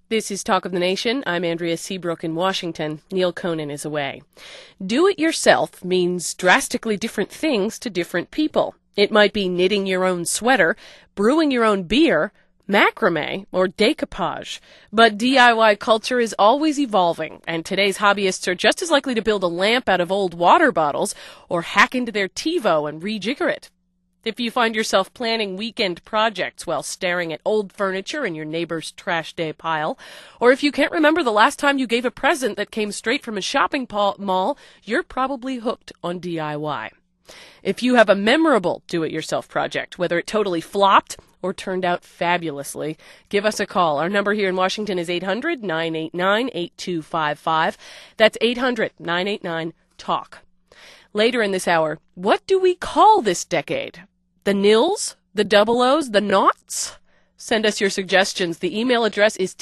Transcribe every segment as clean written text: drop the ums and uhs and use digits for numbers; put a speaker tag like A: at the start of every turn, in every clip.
A: This is Talk of the Nation. I'm Andrea Seabrook in Washington. Neil Conan is away. Do-it-yourself means drastically different things to different people. It might be knitting your own sweater, brewing your own beer, macrame, or decoupage. But DIY culture is always evolving, and today's hobbyists are just as likely to build a lamp out of old water bottles or hack into their TiVo and rejigger it. If you find yourself planning weekend projects while staring at old furniture in your neighbor's trash day pile, or if you can't remember the last time you gave a present that came straight from a shopping mall, you're probably hooked on DIY. If you have a memorable do-it-yourself project, whether it totally flopped or turned out fabulously, give us a call. Our number here in Washington is 800-989-8255. That's 800-989-TALK. Later in this hour, what do we call this decade? The nils? The double O's? The noughts? Send us your suggestions. The email address is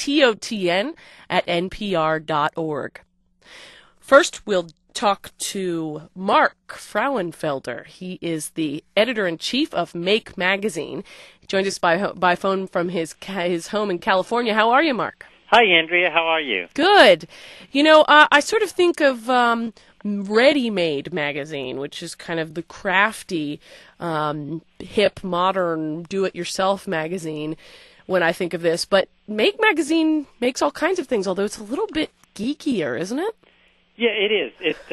A: totn@npr.org. First, we'll talk to Mark Frauenfelder. He is the editor-in-chief of Make Magazine. He joined us by phone from his home in California. How are you, Mark?
B: Hi, Andrea. How are you?
A: Good. You know, I sort of think of Ready Made Magazine, which is kind of the crafty, hip, modern, do-it-yourself magazine when I think of this. But Make Magazine makes all kinds of things, although it's a little bit geekier, isn't it?
B: Yeah, it is. It's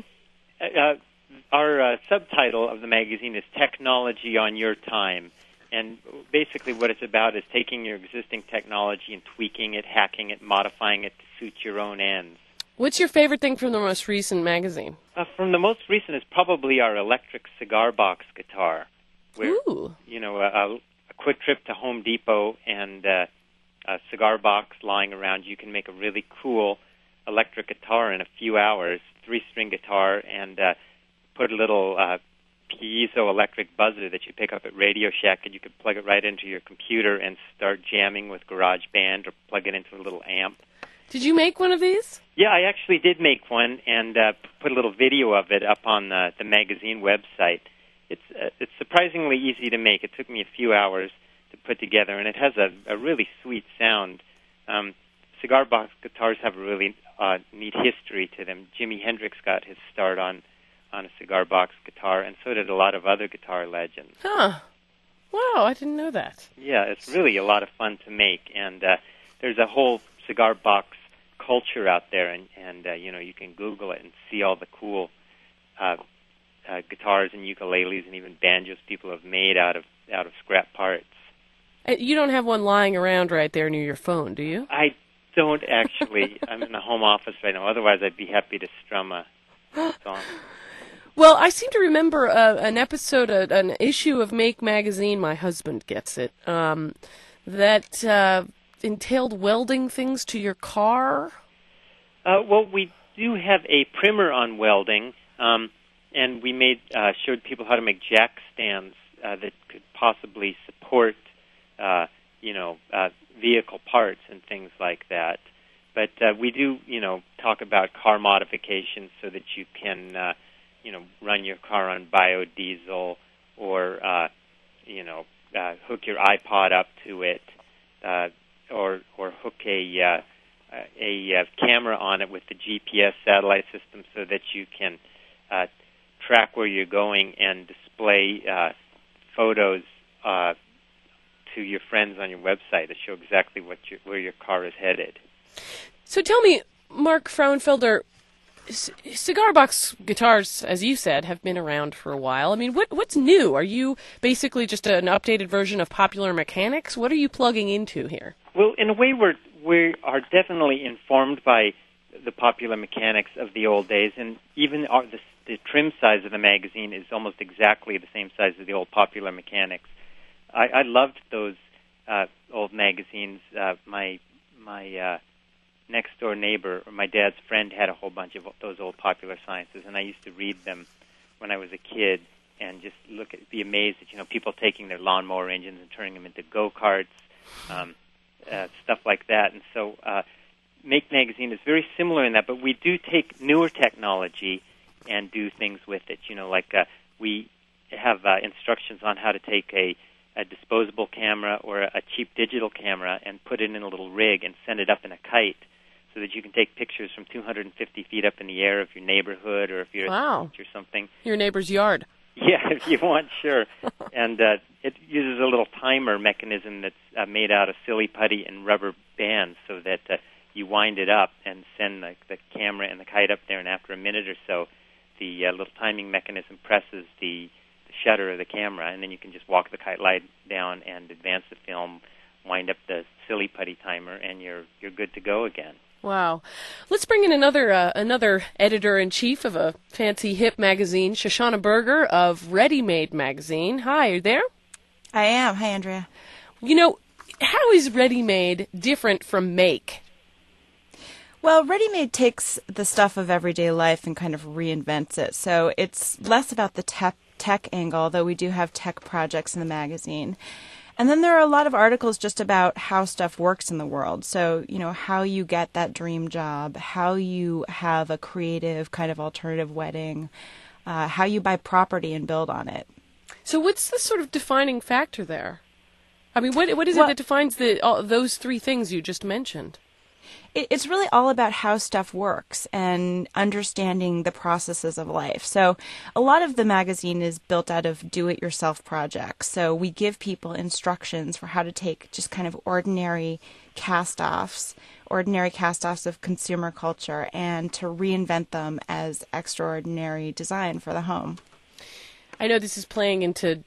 B: our subtitle of the magazine is Technology on Your Time. And basically what it's about is taking your existing technology and tweaking it, hacking it, modifying it to suit your own ends.
A: What's your favorite thing from the most recent magazine?
B: From the most recent is probably our electric cigar box guitar. Where,
A: Ooh.
B: You know, a quick trip to Home Depot and a cigar box lying around, you can make a really cool electric guitar in a few hours, 3-string guitar, and put a little piezoelectric buzzer that you pick up at Radio Shack, and you could plug it right into your computer and start jamming with GarageBand or plug it into a little amp.
A: Did you make one of these?
B: Yeah, I actually did make one and put a little video of it up on the magazine website. It's surprisingly easy to make. It took me a few hours to put together, and it has a really sweet sound. Cigar box guitars have a really neat history to them. Jimi Hendrix got his start on a cigar box guitar, and so did a lot of other guitar legends.
A: Huh. Wow, I didn't know that.
B: Yeah, it's really a lot of fun to make, and there's a whole cigar box culture out there, and you know, you can Google it and see all the cool guitars and ukuleles and even banjos people have made out of scrap parts.
A: You don't have one lying around right there near your phone, do you?
B: I don't actually. I'm in the home office right now. Otherwise, I'd be happy to strum a song.
A: Well, I seem to remember an episode, an issue of Make Magazine, my husband gets it, that entailed welding things to your car.
B: Well, we do have a primer on welding, and we showed people how to make jack stands that could possibly support, vehicle parts and things like that. But we do, talk about car modifications so that you can, run your car on biodiesel or, hook your iPod up to it, or hook a camera on it with the GPS satellite system so that you can track where you're going and display photos to your friends on your website to show exactly where your car is headed.
A: So tell me, Mark Frauenfelder, cigar box guitars, as you said, have been around for a while. I mean, what's new? Are you basically just an updated version of Popular Mechanics? What are you plugging into here?
B: Well, in a way, we are definitely informed by the Popular Mechanics of the old days, and even the trim size of the magazine is almost exactly the same size as the old Popular Mechanics. I loved those old magazines. My next-door neighbor, or my dad's friend, had a whole bunch of those old Popular Sciences, and I used to read them when I was a kid and just be amazed at, people taking their lawnmower engines and turning them into go-karts, stuff like that. And so Make Magazine is very similar in that, but we do take newer technology and do things with it. Like we have instructions on how to take a a disposable camera or a cheap digital camera and put it in a little rig and send it up in a kite so that you can take pictures from 250 feet up in the air of your neighborhood or if you're at the beach or something.
A: Your neighbor's yard.
B: Yeah, if you want, sure. And it uses a little timer mechanism that's made out of silly putty and rubber bands so that you wind it up and send the camera and the kite up there, and after a minute or so, the little timing mechanism presses the shutter of the camera, and then you can just walk the kite light down and advance the film, wind up the silly putty timer, and you're good to go again.
A: Wow. Let's bring in another editor-in-chief of a fancy hip magazine, Shoshana Berger of Ready Made magazine. Hi, are you there?
C: I am. Hi, Andrea.
A: You know, how is Ready Made different from Make?
C: Well, Ready Made takes the stuff of everyday life and kind of reinvents it. So it's less about the tech angle, though we do have tech projects in the magazine. And then there are a lot of articles just about how stuff works in the world. So, you know, how you get that dream job, how you have a creative kind of alternative wedding, how you buy property and build on it.
A: So what's the sort of defining factor there? I mean, what is it that defines those three things you just mentioned?
C: It's really all about how stuff works and understanding the processes of life. So a lot of the magazine is built out of do-it-yourself projects. So we give people instructions for how to take just kind of ordinary cast-offs of consumer culture and to reinvent them as extraordinary design for the home.
A: I know this is playing into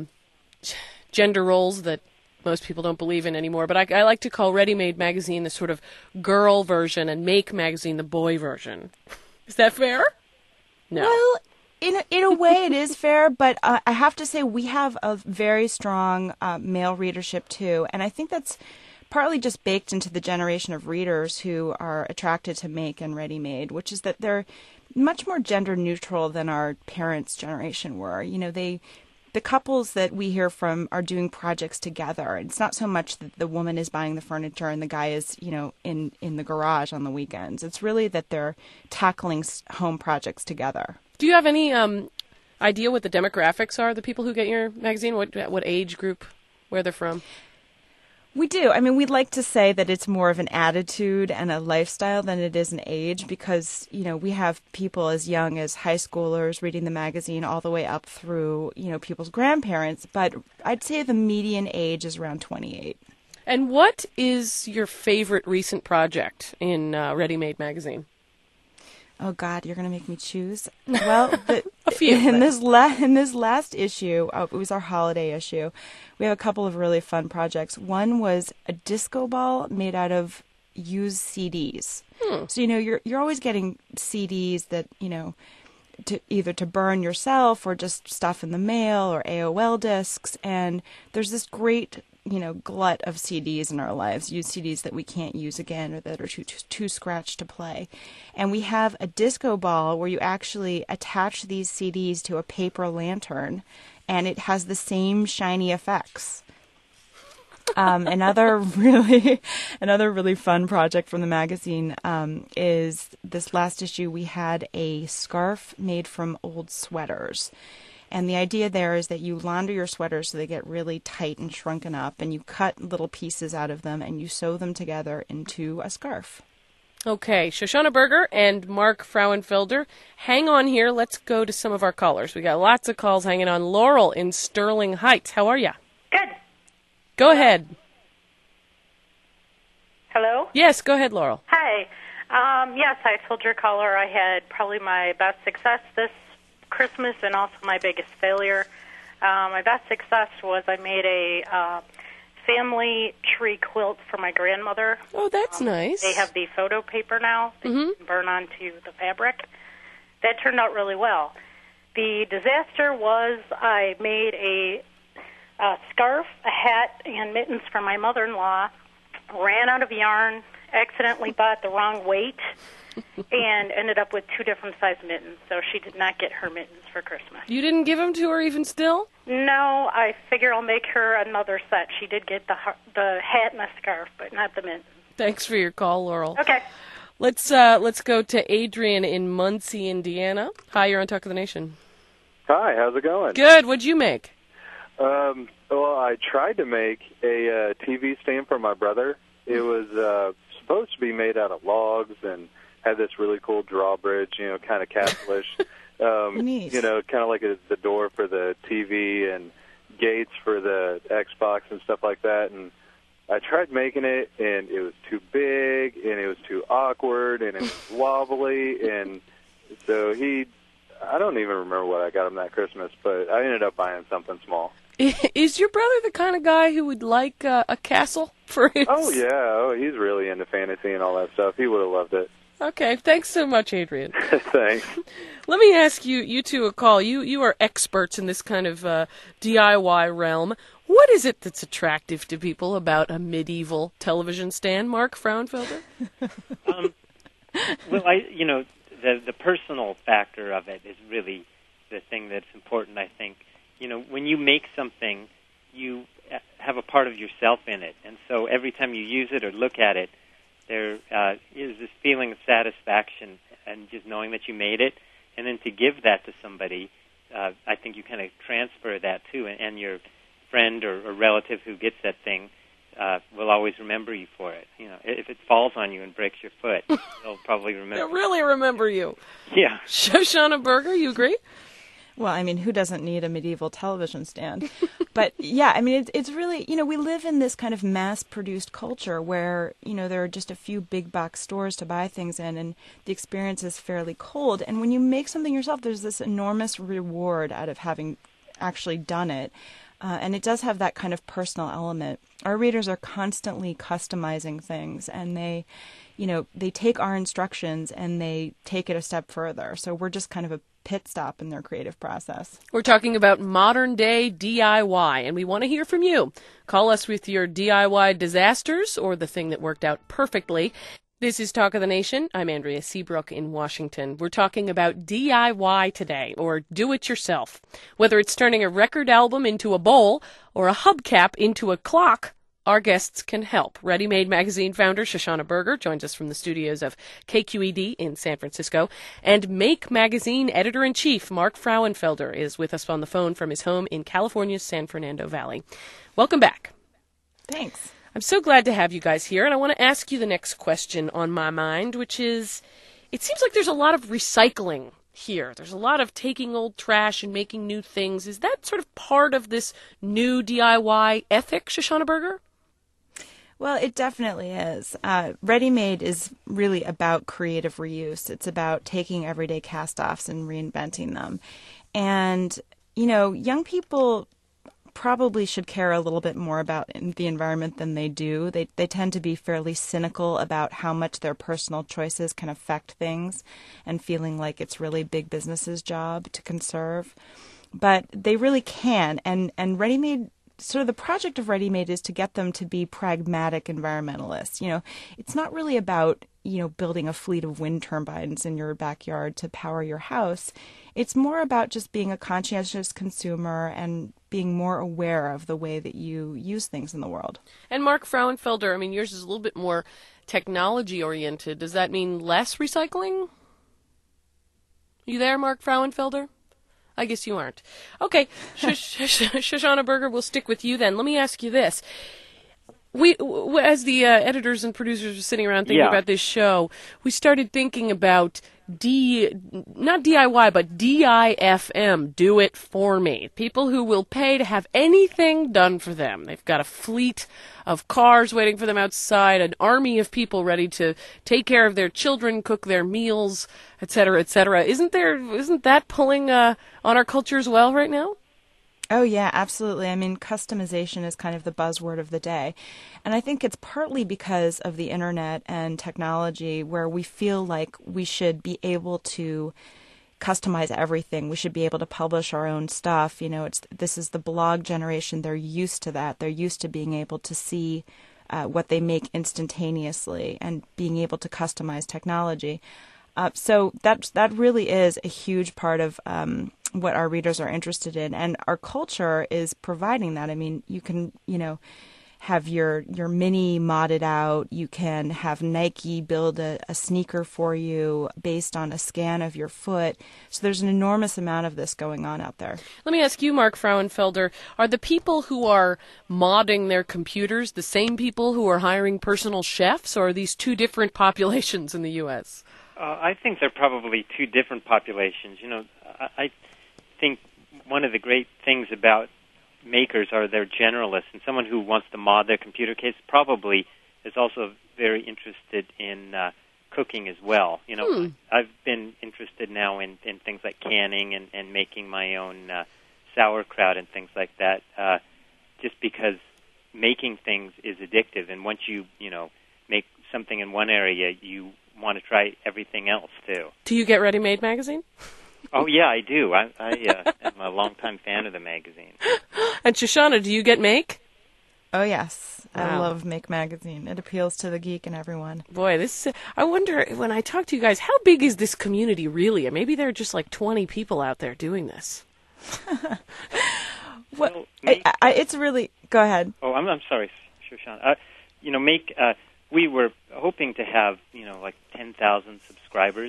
A: gender roles that most people don't believe in anymore, but I like to call Ready Made magazine the sort of girl version and Make magazine the boy version. Is that fair? No.
C: Well, in a way it is fair, but I have to say we have a very strong male readership too, and I think that's partly just baked into the generation of readers who are attracted to Make and Ready Made, which is that they're much more gender neutral than our parents' generation were. You know, the couples that we hear from are doing projects together. It's not so much that the woman is buying the furniture and the guy is, you know, in the garage on the weekends. It's really that they're tackling home projects together.
A: Do you have any idea what the demographics are, the people who get your magazine? What age group, where they're from?
C: We do. I mean, we'd like to say that it's more of an attitude and a lifestyle than it is an age because, you know, we have people as young as high schoolers reading the magazine all the way up through, you know, people's grandparents. But I'd say the median age is around 28.
A: And what is your favorite recent project in Ready Made magazine?
C: Oh, God, you're going to make me choose? Well,
A: a few.
C: In this last issue, it was our holiday issue, we have a couple of really fun projects. One was a disco ball made out of used CDs. So, you know, you're always getting CDs that, you know, to burn yourself or just stuff in the mail or AOL discs. And there's this great, you know, glut of CDs in our lives, used CDs that we can't use again or that are too scratched to play. And we have a disco ball where you actually attach these CDs to a paper lantern, and it has the same shiny effects. Another really fun project from the magazine is this last issue. We had a scarf made from old sweaters. And the idea there is that you launder your sweaters so they get really tight and shrunken up, and you cut little pieces out of them and you sew them together into a scarf.
A: Okay, Shoshana Berger and Mark Frauenfelder, hang on here. Let's go to some of our callers. We got lots of calls hanging on. Laurel in Sterling Heights. How are you?
D: Good.
A: Go ahead.
D: Hello?
A: Yes, go ahead, Laurel.
D: Hi. Yes, I told your caller I had probably my best success this Christmas and also my biggest failure. My best success was I made a family tree quilt for my grandmother.
A: Oh, that's nice.
D: They have the photo paper now that you can burn onto the fabric. That turned out really well. The disaster was I made a scarf, a hat, and mittens for my mother-in-law, ran out of yarn, accidentally bought the wrong weight, and ended up with 2 different size mittens, so she did not get her mittens for Christmas.
A: You didn't give them to her even still?
D: No, I figure I'll make her another set. She did get the hat and the scarf, but not the mittens.
A: Thanks for your call, Laurel.
D: Okay.
A: Let's go to Adrian in Muncie, Indiana. Hi, you're on Talk of the Nation.
E: Hi, how's it going?
A: Good. What'd you make?
E: Well, I tried to make a TV stand for my brother. It was supposed to be made out of logs and had this really cool drawbridge, kind of castle-ish.
C: Neat.
E: Kind of like the door for the TV and gates for the Xbox and stuff like that. And I tried making it, and it was too big, and it was too awkward, and it was wobbly. And so I don't even remember what I got him that Christmas, but I ended up buying something small.
A: Is your brother the kind of guy who would like a castle for his...
E: Oh, yeah. Oh, he's really into fantasy and all that stuff. He would have loved it.
A: Okay, thanks so much, Adrian.
E: Thanks.
A: Let me ask you two a call. You are experts in this kind of DIY realm. What is it that's attractive to people about a medieval television stand, Mark Frauenfelder?
B: Well, the personal factor of it is really the thing that's important, I think. When you make something, you have a part of yourself in it. And so every time you use it or look at it, there is this feeling of satisfaction and just knowing that you made it. And then to give that to somebody, I think you kind of transfer that too. And your friend or relative who gets that thing will always remember you for it. If it falls on you and breaks your foot, they'll probably remember.
A: They'll really remember you.
B: Yeah.
A: Shoshana Berger, you agree?
C: Well, I mean, who doesn't need a medieval television stand? But yeah, I mean, it's really, we live in this kind of mass-produced culture where, there are just a few big box stores to buy things in, and the experience is fairly cold. And when you make something yourself, there's this enormous reward out of having actually done it. And it does have that kind of personal element. Our readers are constantly customizing things, and they take our instructions and they take it a step further. So we're just kind of a pit stop in their creative process.
A: We're talking about modern day DIY, and we want to hear from you. Call us with your DIY disasters or the thing that worked out perfectly. This is Talk of the Nation. I'm Andrea Seabrook in Washington. We're talking about DIY today, or do-it-yourself. Whether it's turning a record album into a bowl or a hubcap into a clock, our guests can help. Ready Made Magazine founder Shoshana Berger joins us from the studios of KQED in San Francisco. And Make Magazine editor-in-chief Mark Frauenfelder is with us on the phone from his home in California's San Fernando Valley. Welcome back.
C: Thanks.
A: I'm so glad to have you guys here, and I want to ask you the next question on my mind, which is, it seems like there's a lot of recycling here. There's a lot of taking old trash and making new things. Is that sort of part of this new DIY ethic, Shoshana Berger?
C: Well, it definitely is. Ready Made is really about creative reuse. It's about taking everyday cast-offs and reinventing them. And, young people probably should care a little bit more about the environment than they do. They tend to be fairly cynical about how much their personal choices can affect things and feeling like it's really big business's job to conserve. But they really can. And Ready Made, sort of the project of Ready Made is to get them to be pragmatic environmentalists. It's not really about, building a fleet of wind turbines in your backyard to power your house. It's more about just being a conscientious consumer and being more aware of the way that you use things in the world.
A: And Mark Frauenfelder, I mean, yours is a little bit more technology-oriented. Does that mean less recycling? You there, Mark Frauenfelder? I guess you aren't. Okay, Shoshana Berger, we'll stick with you then. Let me ask you this. We, as the editors and producers were sitting around thinking about this show, we started thinking about not DIY, but DIFM, do it for me. People who will pay to have anything done for them. They've got a fleet of cars waiting for them outside, an army of people ready to take care of their children, cook their meals, et cetera, et cetera. Isn't that pulling on our culture as well right now?
C: Oh, yeah, absolutely. I mean, customization is kind of the buzzword of the day. And I think it's partly because of the internet and technology where we feel like we should be able to customize everything. We should be able to publish our own stuff. This is the blog generation. They're used to that. They're used to being able to see what they make instantaneously and being able to customize technology. So that really is a huge part of what our readers are interested in, and our culture is providing that. I mean, you can, have your mini modded out. You can have Nike build a sneaker for you based on a scan of your foot. So there's an enormous amount of this going on out there.
A: Let me ask you, Mark Frauenfelder, are the people who are modding their computers the same people who are hiring personal chefs, or are these two different populations in the U.S.?
B: I think they're probably two different populations. You know, I think one of the great things about makers are they're generalists, and someone who wants to mod their computer case probably is also very interested in cooking as well. You know, I've been interested now in things like canning and making my own sauerkraut and things like that, just because making things is addictive, and once you make something in one area, you want to try everything else too.
A: Do you get Ready Made magazine?
B: Oh yeah, I do. I am a longtime fan of the magazine.
A: And Shoshana, do you get Make?
C: Oh yes,
A: Wow.
C: I love Make magazine. It appeals to the geek and everyone.
A: Boy, I wonder, when I talk to you guys, how big is this community really? Maybe there are just like 20 people out there doing this.
B: Well,
C: It's really... Go ahead.
B: Oh, I'm sorry, Shoshana. Make we were hoping to have like 10,000 subscribers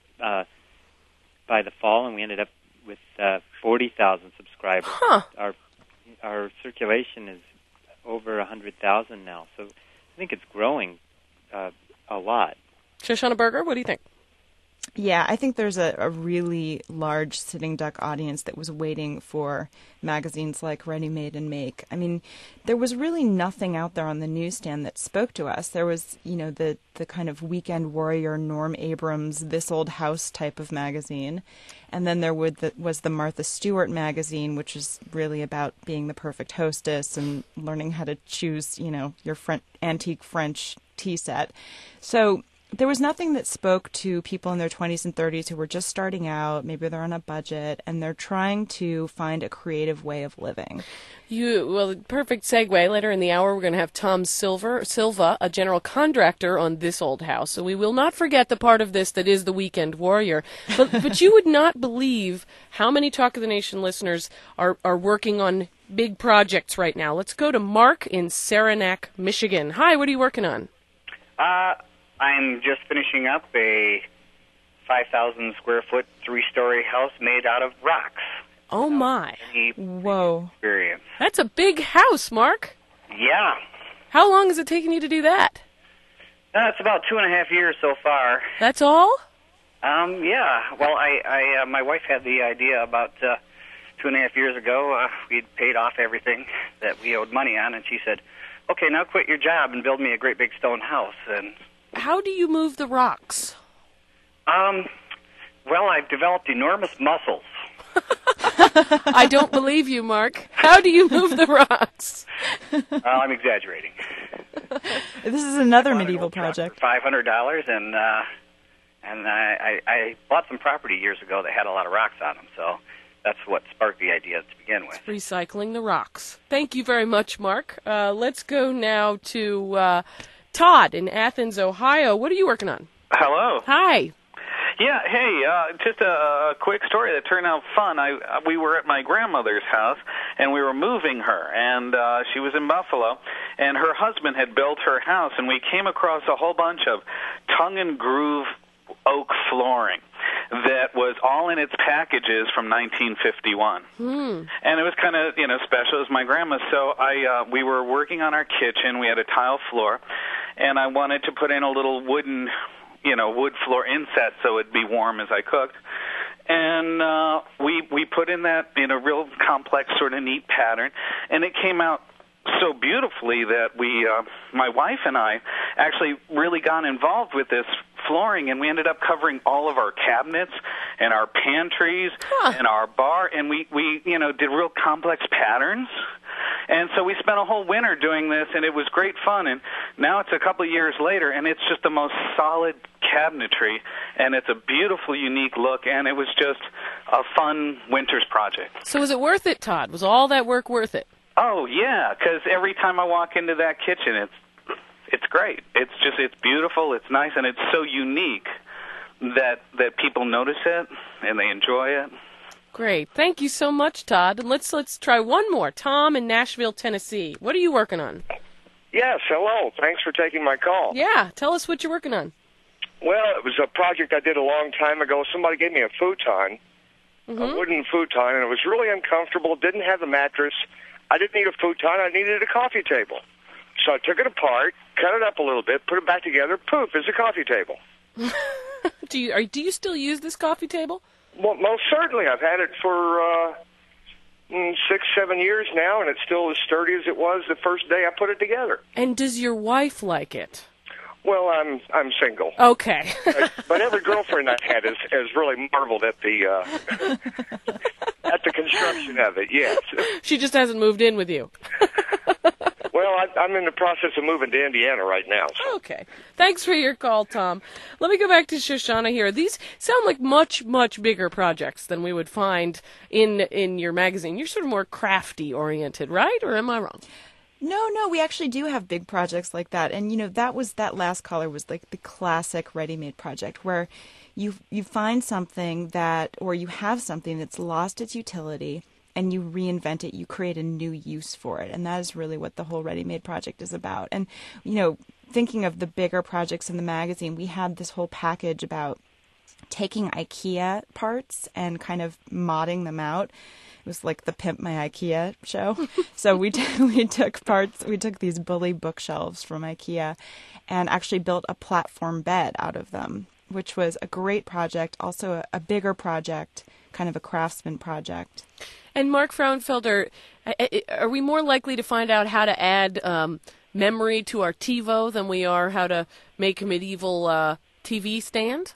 B: by the fall, and we ended up with 40,000 subscribers.
A: Huh.
B: Our circulation is over 100,000 now, so I think it's growing a lot.
A: Shoshana Berger, what do you think?
C: Yeah, I think there's a really large Sitting Duck audience that was waiting for magazines like Ready Made and Make. I mean, there was really nothing out there on the newsstand that spoke to us. There was, the kind of Weekend Warrior, Norm Abrams, This Old House type of magazine. And then there was the Martha Stewart magazine, which is really about being the perfect hostess and learning how to choose, your antique French tea set. So there was nothing that spoke to people in their 20s and 30s who were just starting out. Maybe they're on a budget and they're trying to find a creative way of living.
A: Perfect segue. Later in the hour, we're going to have Tom Silva, a general contractor on This Old House. So we will not forget the part of this that is the Weekend Warrior. But you would not believe how many Talk of the Nation listeners are working on big projects right now. Let's go to Mark in Saranac, Michigan. Hi, what are you working on?
F: I'm just finishing up a 5,000 square foot, 3-story house made out of rocks.
A: Oh my.
C: Whoa.
F: Experience.
A: That's a big house, Mark.
F: Yeah.
A: How long has it taken you to do that?
F: It's about 2.5 years so far.
A: That's all?
F: Yeah. Well, my wife had the idea about 2.5 years ago. We'd paid off everything that we owed money on, and she said, "Okay, now quit your job and build me a great big stone house." And
A: how do you move the rocks?
F: Well, I've developed enormous muscles.
A: I don't believe you, Mark. How do you move the rocks?
F: I'm exaggerating.
C: This is another medieval project.
F: For $500, and I bought some property years ago that had a lot of rocks on them, so that's what sparked the idea to begin with.
A: Recycling the rocks. Thank you very much, Mark. Let's go now to Todd in Athens, Ohio. What are you working on?
G: Hello.
A: Hi.
G: Yeah, hey, just a quick story that turned out fun. We were at my grandmother's house, and we were moving her, and she was in Buffalo, and her husband had built her house, and we came across a whole bunch of tongue and groove oak flooring that was all in its packages from 1951. And it was kind of, special as my grandma. So we were working on our kitchen. We had a tile floor, and I wanted to put in a little wooden wood floor inset so it'd be warm as I cooked. And we put in that in a real complex sort of neat pattern, and it came out so beautifully that my wife and I actually really got involved with this flooring, and we ended up covering all of our cabinets and our pantries and our bar, and we did real complex patterns. And so we spent a whole winter doing this, and it was great fun. And now it's a couple of years later, and it's just the most solid cabinetry, and it's a beautiful, unique look, and it was just a fun winter's project.
A: So was it worth it, Todd? Was all that work worth it?
G: Oh, yeah, because every time I walk into that kitchen, it's great. It's beautiful, it's nice, and it's so unique that people notice it, and they enjoy it.
A: Great. Thank you so much, Todd. And let's try one more. Tom in Nashville, Tennessee. What are you working on?
H: Yes, hello. Thanks for taking my call.
A: Yeah, tell us what you're working on.
H: Well, it was a project I did a long time ago. Somebody gave me a futon, a wooden futon, and it was really uncomfortable. Didn't have a mattress. I didn't need a futon. I needed a coffee table. So I took it apart, cut it up a little bit, put it back together. Poof, it's a coffee table.
A: Do you still use this coffee table?
H: Well, most certainly. I've had it for 6-7 years now, and it's still as sturdy as it was the first day I put it together.
A: And does your wife like it?
H: Well, I'm single.
A: Okay.
H: But every girlfriend I've had has really marveled at the at the construction of it. Yes.
A: She just hasn't moved in with you.
H: Well, I'm in the process of moving to Indiana right now. So.
A: Okay. Thanks for your call, Tom. Let me go back to Shoshana here. These sound like much, much bigger projects than we would find in your magazine. You're sort of more crafty oriented, right? Or am I wrong?
C: No, we actually do have big projects like that. And, that last caller was like the classic ready-made project where you find something or you have something that's lost its utility and you reinvent it, you create a new use for it. And that is really what the whole ready-made project is about. And, thinking of the bigger projects in the magazine, we had this whole package about taking IKEA parts and kind of modding them out. It was like the Pimp My IKEA show. So we took these bully bookshelves from IKEA and actually built a platform bed out of them, which was a great project, also a bigger project, kind of a craftsman project.
A: And Mark Frauenfelder, are we more likely to find out how to add memory to our TiVo than we are how to make a medieval TV stand?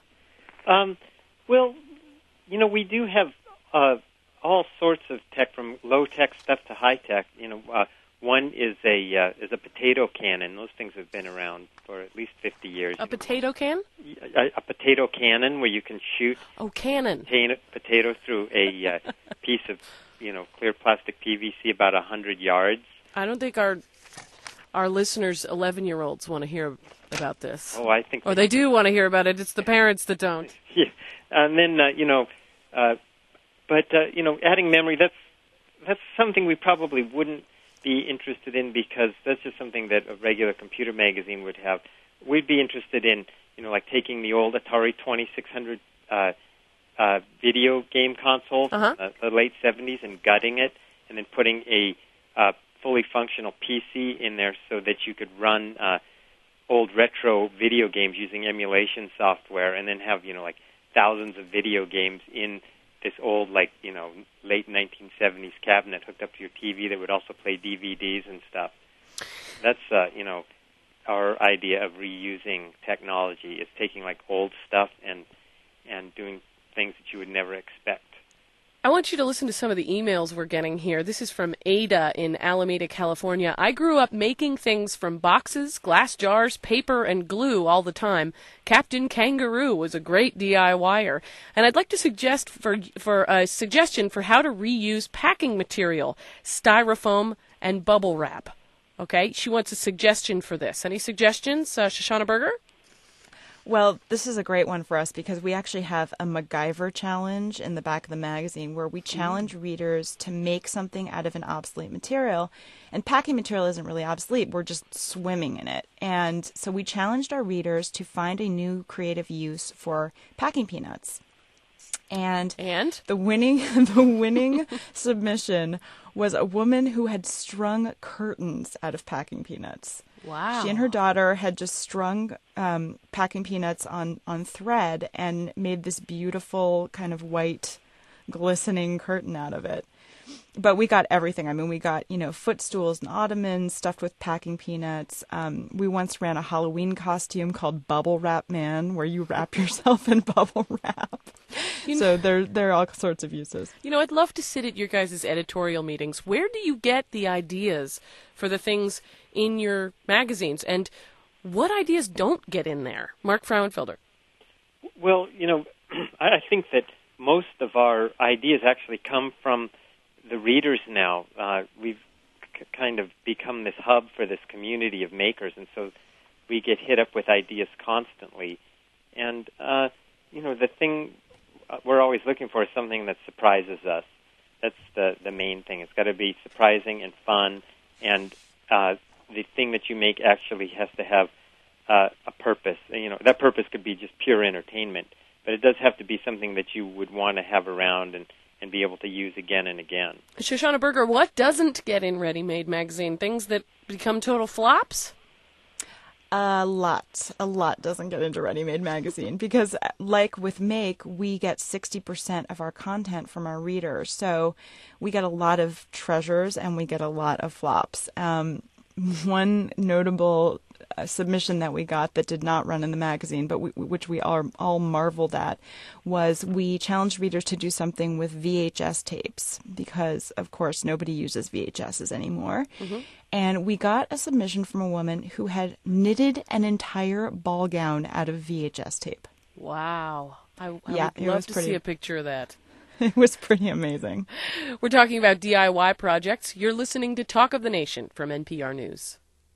B: Well, we do have all sorts of tech, from low-tech stuff to high-tech. One is a potato cannon. Those things have been around for at least 50 years.
A: A potato can?
B: A potato cannon where you can shoot potatoes through a piece of clear plastic PVC about 100 yards.
A: I don't think our listeners, 11-year-olds, want to hear about this.
B: Oh, I think.
A: Or they do want to hear about it. It's the parents that don't.
B: Yeah, and then adding memory, that's something we probably wouldn't be interested in because that's just something that a regular computer magazine would have. We'd be interested in, like taking the old Atari 2600 video game console from the late 70s and gutting it, and then putting a fully functional PC in there so that you could run old retro video games using emulation software, and then have thousands of video games in this old late 1970s cabinet hooked up to your TV that would also play DVDs and stuff. That's our idea of reusing technology, is taking old stuff and doing things that you would never expect.
A: I want you to listen to some of the emails we're getting here. This is from Ada in Alameda, California. I grew up making things from boxes, glass jars, paper, and glue all the time. Captain Kangaroo was a great DIYer. And I'd like to suggest for a suggestion for how to reuse packing material, styrofoam, and bubble wrap. Okay? She wants a suggestion for this. Any suggestions, Shoshana Berger?
C: Well, this is a great one for us because we actually have a MacGyver challenge in the back of the magazine where we challenge readers to make something out of an obsolete material. And packing material isn't really obsolete. We're just swimming in it. And so we challenged our readers to find a new creative use for packing peanuts. And the winning submission was a woman who had strung curtains out of packing peanuts.
A: Wow.
C: She and her daughter had just strung packing peanuts on thread and made this beautiful kind of white glistening curtain out of it. But we got everything. I mean, we got, footstools and ottomans stuffed with packing peanuts. We once ran a Halloween costume called Bubble Wrap Man, where you wrap yourself in bubble wrap. So there are all sorts of uses.
A: I'd love to sit at your guys' editorial meetings. Where do you get the ideas for the things in your magazines? And what ideas don't get in there? Mark Frauenfelder.
B: Well, I think that most of our ideas actually come from the readers now. We've kind of become this hub for this community of makers, and so we get hit up with ideas constantly. And, the thing we're always looking for is something that surprises us. That's the main thing. It's got to be surprising and fun. And the thing that you make actually has to have a purpose. That purpose could be just pure entertainment, but it does have to be something that you would want to have around and be able to use again and again.
A: Shoshana Berger, what doesn't get in Ready Made magazine? Things that become total flops?
C: A lot doesn't get into Ready Made magazine because, like with Make, we get 60% of our content from our readers. So we get a lot of treasures and we get a lot of flops. One notable submission that we got that did not run in the magazine, but which we all marveled at, was we challenged readers to do something with VHS tapes because, of course, nobody uses VHSs anymore. Mm-hmm. And we got a submission from a woman who had knitted an entire ball gown out of VHS tape.
A: Wow. I would love to see a picture of that.
C: It was pretty amazing.
A: We're talking about DIY projects. You're listening to Talk of the Nation from NPR News.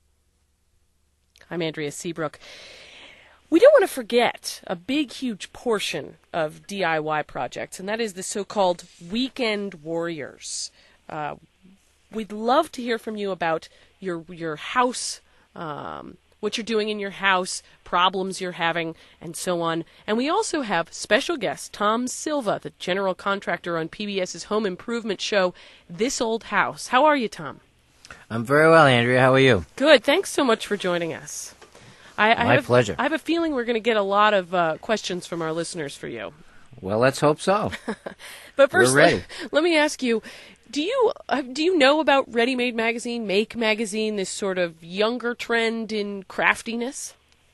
A: I'm Andrea Seabrook. We don't want to forget a big, huge portion of DIY projects, and that is the so-called weekend warriors. We'd love to hear from you about your house, what you're doing in your house, problems you're having, and so on. And we also have special guest Tom Silva, the general contractor on PBS's home improvement show, This Old House. How are you, Tom?
I: I'm very well, Andrea. How are you?
A: Good. Thanks so much for joining us.
I: My pleasure.
A: I have a feeling we're going to get a lot of questions from our listeners for you.
I: Well, let's hope so.
A: But first,
I: we're ready.
A: Let me ask you, do you know about Ready Made magazine, Make magazine, this sort of younger trend in craftiness?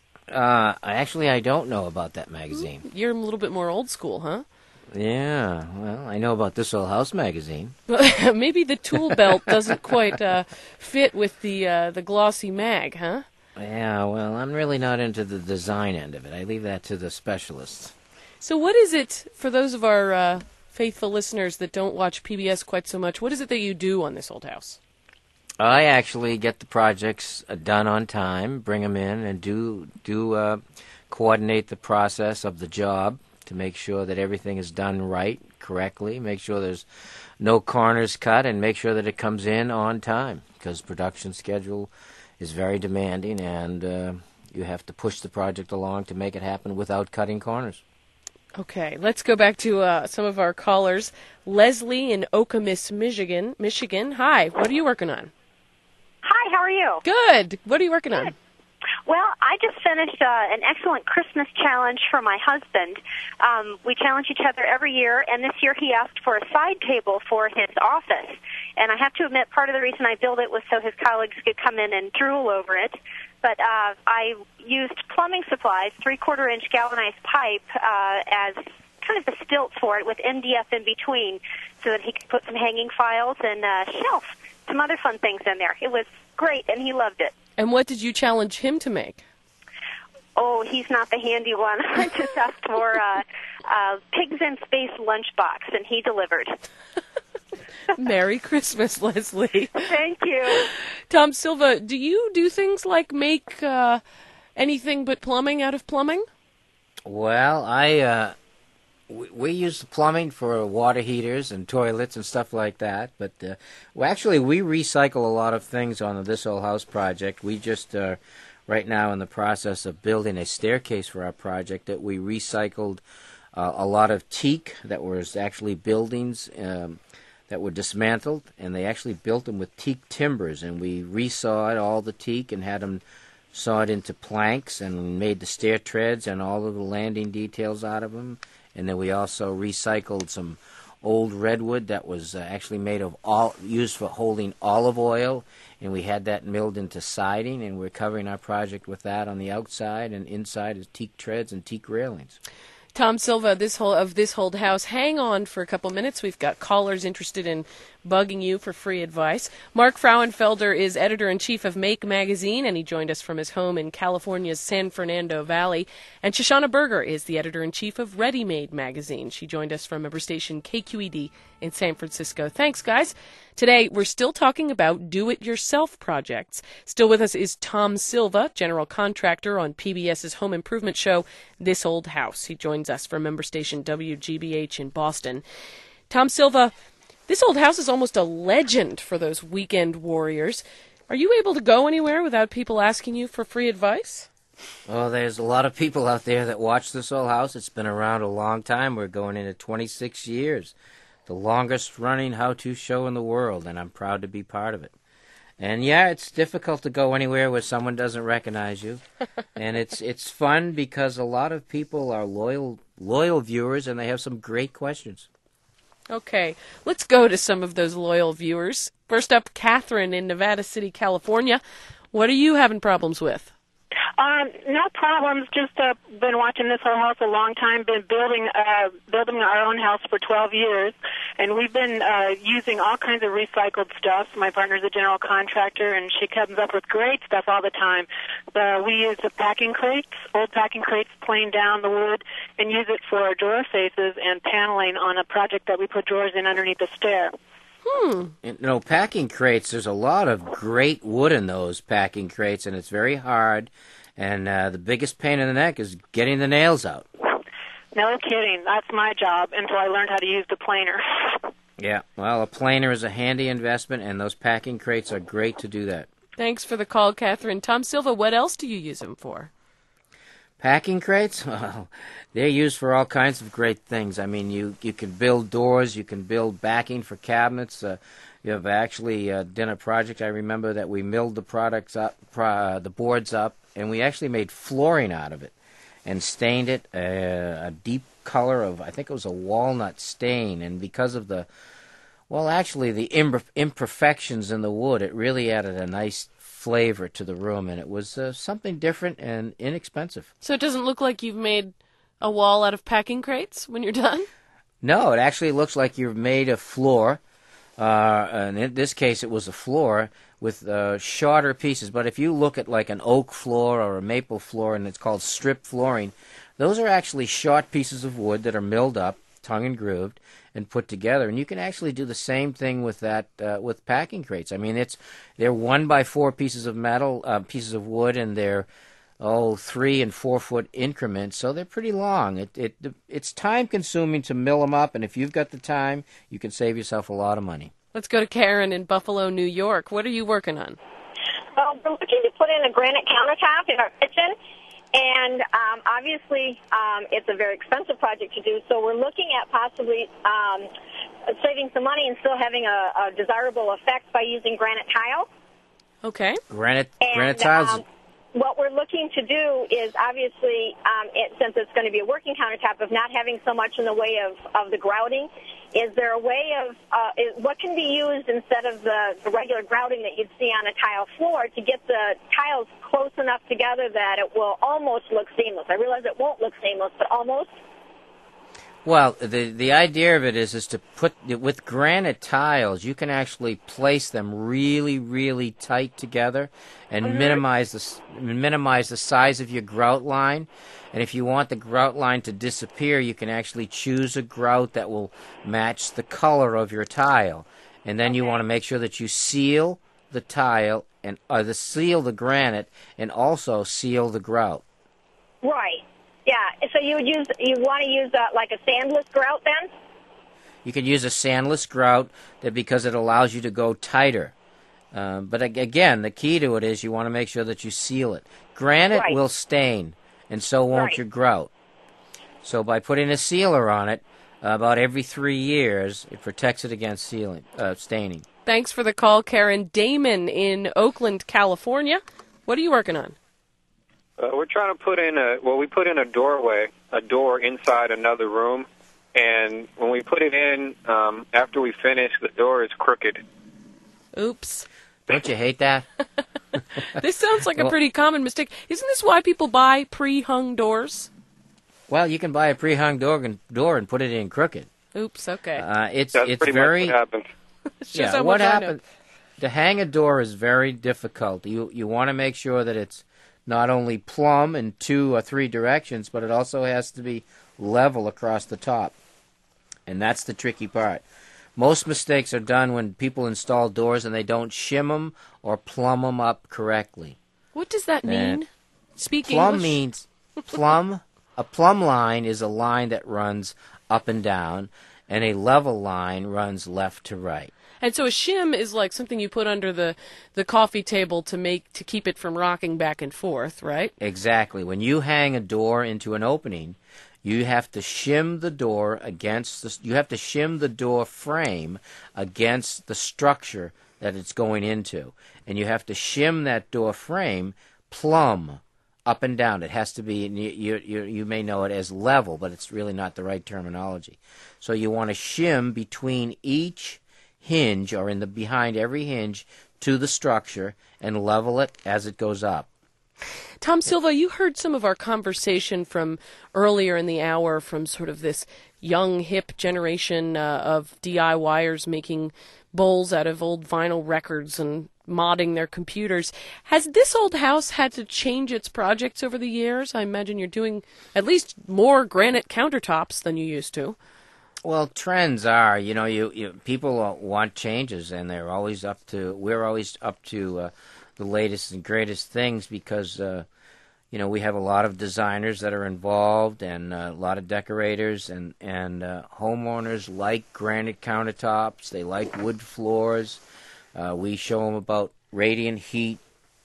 I: I don't know about that magazine.
A: You're a little bit more old school, huh?
I: Yeah, well, I know about This Old House magazine.
A: Maybe the tool belt doesn't quite fit with the glossy mag, huh?
I: Yeah, well, I'm really not into the design end of it. I leave that to the specialists.
A: So what is it, for those of our faithful listeners that don't watch PBS quite so much, what is it that you do on This Old House?
I: I actually get the projects done on time, bring them in, and do coordinate the process of the job to make sure that everything is done right, correctly, make sure there's no corners cut, and make sure that it comes in on time, because production schedule is very demanding, and you have to push the project along to make it happen without cutting corners.
A: Okay, let's go back to some of our callers. Leslie in Okemos, Michigan. Hi, what are you working on?
J: Hi, how are you?
A: Good. What are you working on?
J: Well, I just finished an excellent Christmas challenge for my husband. We challenge each other every year, and this year he asked for a side table for his office. And I have to admit, part of the reason I built it was so his colleagues could come in and drool over it. But I used plumbing supplies, 3/4-inch galvanized pipe, as kind of the stilts for it with MDF in between so that he could put some hanging files and a shelf, some other fun things in there. It was great, and he loved it.
A: And what did you challenge him to make?
J: Oh, he's not the handy one. I just asked for a Pigs in Space lunchbox, and he delivered.
A: Merry Christmas, Leslie.
J: Thank you.
A: Tom Silva, do you do things like make anything but plumbing out of plumbing?
I: Well, we use the plumbing for water heaters and toilets and stuff like that. But actually, we recycle a lot of things on the This Old House project. We just right now in the process of building a staircase for our project that we recycled a lot of teak that was actually buildings that were dismantled, and they actually built them with teak timbers, and we resawed all the teak and had them sawed into planks and made the stair treads and all of the landing details out of them. And then we also recycled some old redwood that was actually made of used for holding olive oil, and we had that milled into siding, and we're covering our project with that on the outside, and inside is teak treads and teak railings.
A: Tom Silva, This Old House. Hang on for a couple minutes. We've got callers interested in bugging you for free advice. Mark Frauenfelder is editor-in-chief of Make magazine, and he joined us from his home in California's San Fernando Valley. And Shoshana Berger is the editor-in-chief of Ready Made magazine. She joined us from member station KQED in San Francisco. Thanks, guys. Today, we're still talking about do-it-yourself projects. Still with us is Tom Silva, general contractor on PBS's home improvement show, This Old House. He joins us from member station WGBH in Boston. Tom Silva, This Old House is almost a legend for those weekend warriors. Are you able to go anywhere without people asking you for free advice?
I: Well, there's a lot of people out there that watch This Old House. It's been around a long time. We're going into 26 years. The longest-running how-to show in the world, and I'm proud to be part of it. And, yeah, it's difficult to go anywhere where someone doesn't recognize you. And it's fun because a lot of people are loyal viewers, and they have some great questions.
A: Okay, let's go to some of those loyal viewers. First up, Catherine in Nevada City, California. What are you having problems with?
K: No problems. Just been watching This Whole House a long time. Been building our own house for 12 years, and we've been using all kinds of recycled stuff. My partner's a general contractor, and she comes up with great stuff all the time. We use the packing crates, old packing crates, plane down the wood, and use it for door faces and paneling on a project that we put drawers in underneath the stair.
I: You know, packing crates, there's a lot of great wood in those packing crates, and it's very hard. And the biggest pain in the neck is getting the nails out.
K: No kidding. That's my job until I learned how to use the planer.
I: Yeah, well, a planer is a handy investment, and those packing crates are great to do that.
A: Thanks for the call, Catherine. Tom Silva, what else do you use them for?
I: Packing crates? Well, they're used for all kinds of great things. I mean, you can build doors, you can build backing for cabinets. You have actually done a project. I remember that we milled the boards up, and we actually made flooring out of it and stained it a deep color of, I think it was a walnut stain. And because of the imperfections in the wood, it really added a nice flavor to the room, and it was something different and inexpensive.
A: So it doesn't look like you've made a wall out of packing crates when you're done?
I: No, it actually looks like you've made a floor. And in this case, it was a floor with shorter pieces. But if you look at like an oak floor or a maple floor, and it's called strip flooring, those are actually short pieces of wood that are milled up, tongue and grooved, and put together. And you can actually do the same thing with that with packing crates. I mean, they're 1x4 pieces of metal, pieces of wood, and they're 3 and 4 foot increments, so they're pretty long. It's time consuming to mill them up, and if you've got the time, you can save yourself a lot of money.
A: Let's go to Karen in Buffalo, New York. What are you working on?
L: Well, we're looking to put in a granite countertop in our kitchen, and obviously it's a very expensive project to do, so we're looking at possibly saving some money and still having a desirable effect by using granite tile.
A: Okay.
I: Granite tiles.
L: What we're looking to do is obviously, since it's going to be a working countertop, of not having so much in the way of the grouting. Is there a way of what can be used instead of the regular grouting that you'd see on a tile floor to get the tiles close enough together that it will almost look seamless? I realize it won't look seamless, but almost.
I: Well, the idea of it is to put, with granite tiles, you can actually place them really, really tight together and minimize the size of your grout line. And if you want the grout line to disappear, you can actually choose a grout that will match the color of your tile. And then you want to make sure that you seal the tile and seal the granite and also seal the grout.
L: Right. Yeah, so you want to use like a sandless grout then?
I: You can use a sandless grout because it allows you to go tighter. But again, the key to it is you want to make sure that you seal it. Granite will stain, and so won't your grout. So by putting a sealer on it, about every 3 years, it protects it against staining.
A: Thanks for the call, Karen. Damon in Oakland, California. What are you working on?
M: We're trying to put in we put in a door inside another room, and when we put it in, after we finish, the door is crooked.
A: Oops.
I: Don't you hate that?
A: This sounds like a pretty common mistake. Isn't this why people buy pre-hung doors?
I: Well, you can buy a pre-hung door and put it in crooked.
A: Oops, okay.
M: That's pretty much what happened.
I: Yeah, what happened? To hang a door is very difficult. You want to make sure that it's not only plumb in 2 or 3 directions, but it also has to be level across the top. And that's the tricky part. Most mistakes are done when people install doors and they don't shim them or plumb them up correctly.
A: What does that mean? Speak
I: plumb
A: English.
I: Means plumb. A plumb line is a line that runs up and down, and a level line runs left to right.
A: And so a shim is like something you put under the coffee table to keep it from rocking back and forth, right?
I: Exactly. When you hang a door into an opening, you have to shim the door you have to shim the door frame against the structure that it's going into. And you have to shim that door frame plumb up and down. It has to be, you may know it as level, but it's really not the right terminology. So you want to shim between each hinge, or behind every hinge, to the structure and level it as it goes up.
A: Tom Silva, you heard some of our conversation from earlier in the hour from sort of this young, hip generation of DIYers making bowls out of old vinyl records and modding their computers. Has this old house had to change its projects over the years? I imagine you're doing at least more granite countertops than you used to.
I: Well, trends are, people want changes, and we're always up to the latest and greatest things because, we have a lot of designers that are involved and a lot of decorators and homeowners like granite countertops. They like wood floors. We show them about radiant heat.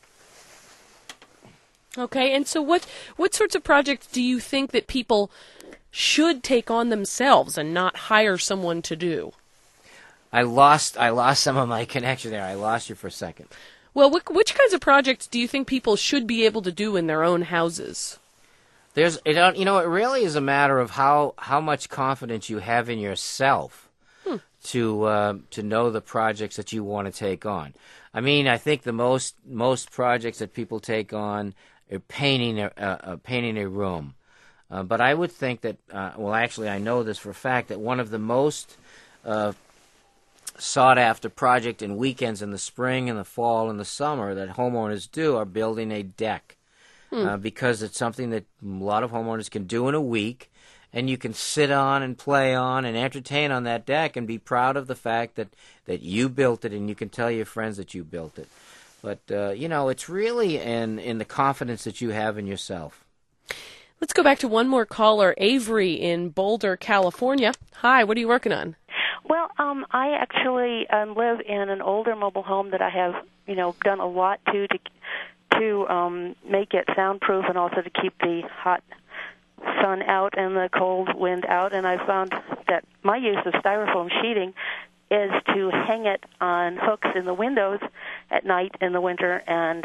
A: Okay, and so what sorts of projects do you think that people should take on themselves and not hire someone to do?
I: I lost some of my connection there. I lost you for a second.
A: Well, which kinds of projects do you think people should be able to do in their own houses?
I: It really is a matter of how much confidence you have in yourself to know the projects that you want to take on. I mean, I think the most projects that people take on are painting a room. But I would think that, actually I know this for a fact, that one of the most sought-after project in weekends in the spring and the fall and the summer that homeowners do are building a deck. Because it's something that a lot of homeowners can do in a week, and you can sit on and play on and entertain on that deck and be proud of the fact that you built it, and you can tell your friends that you built it. But, it's really in the confidence that you have in yourself.
A: Let's go back to one more caller, Avery in Boulder, California. Hi, what are you working on?
N: Well, I actually live in an older mobile home that I have, done a lot to make it soundproof and also to keep the hot sun out and the cold wind out. And I found that my use of styrofoam sheeting is to hang it on hooks in the windows at night in the winter and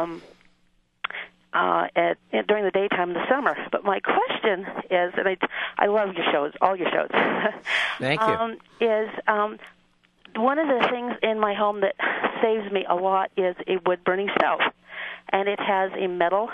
N: during the daytime in the summer. But my question is, and I love your shows, all your shows.
I: Thank you.
N: Is one of the things in my home that saves me a lot is a wood-burning stove. And it has a metal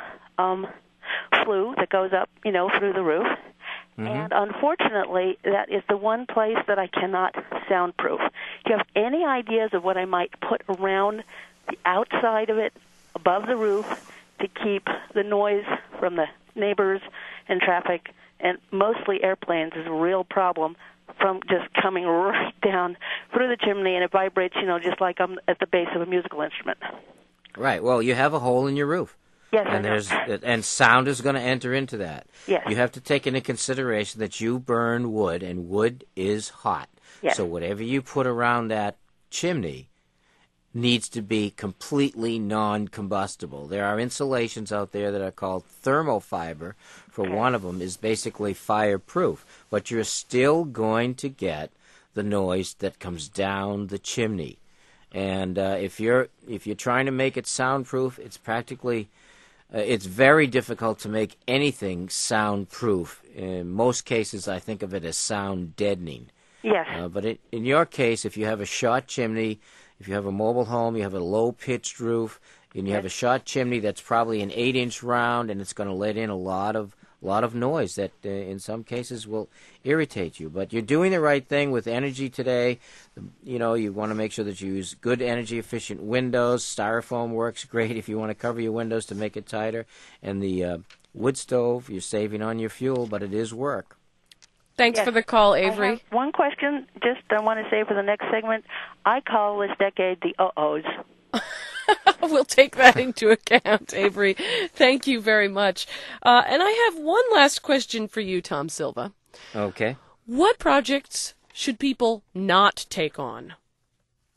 N: flue that goes up, through the roof. Mm-hmm. And unfortunately, that is the one place that I cannot soundproof. Do you have any ideas of what I might put around the outside of it, above the roof, to keep the noise from the neighbors and traffic, and mostly airplanes is a real problem, from just coming right down through the chimney, and it vibrates, just like I'm at the base of a musical instrument.
I: Right. Well, you have a hole in your roof.
N: Yes,
I: and sound is going to enter into that.
N: Yes.
I: You have to take into consideration that you burn wood, and wood is hot.
N: Yes.
I: So whatever you put around that chimney needs to be completely non-combustible. There are insulations out there that are called thermal fiber. For one of them is basically fireproof, but you're still going to get the noise that comes down the chimney. And if you're trying to make it soundproof, it's practically it's very difficult to make anything soundproof. In most cases, I think of it as sound deadening.
N: Yes.
I: But in your case, if you have a short chimney, if you have a mobile home, you have a low-pitched roof, and you have a short chimney that's probably an 8-inch round, and it's going to let in a lot of noise that in some cases will irritate you. But you're doing the right thing with energy today. You want to make sure that you use good energy-efficient windows. Styrofoam works great if you want to cover your windows to make it tighter. And the wood stove, you're saving on your fuel, but it is work.
A: Thanks for the call, Avery.
N: I have one question, I want to say for the next segment. I call this decade the uh-ohs.
A: We'll take that into account, Avery. Thank you very much. And I have one last question for you, Tom Silva.
I: Okay.
A: What projects should people not take on?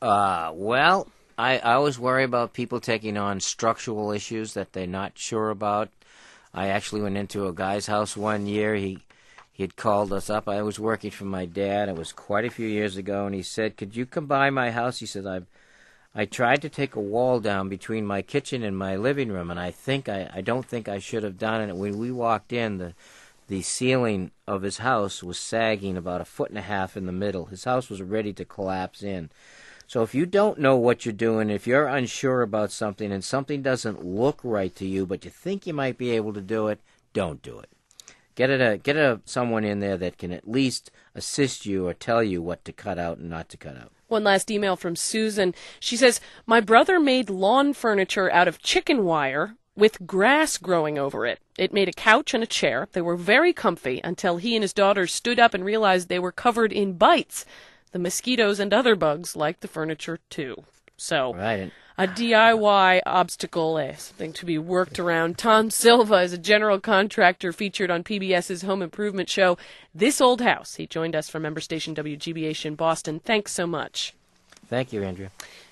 I: Well, I always worry about people taking on structural issues that they're not sure about. I actually went into a guy's house one year. He had called us up. I was working for my dad. It was quite a few years ago, and he said, "Could you come by my house?" He said, I tried to take a wall down between my kitchen and my living room, and I don't think I should have done it. When we walked in, the ceiling of his house was sagging about 1.5 feet in the middle. His house was ready to collapse in. So if you don't know what you're doing, if you're unsure about something and something doesn't look right to you, but you think you might be able to do it, don't do it. Get someone in there that can at least assist you or tell you what to cut out and not to cut out.
A: One last email from Susan. She says, my brother made lawn furniture out of chicken wire with grass growing over it. It made a couch and a chair. They were very comfy until he and his daughter stood up and realized they were covered in bites. The mosquitoes and other bugs like the furniture too. So,
I: right.
A: A DIY obstacle, something to be worked around. Tom Silva is a general contractor featured on PBS's home improvement show, This Old House. He joined us from member station WGBH in Boston. Thanks so much.
I: Thank you, Andrea.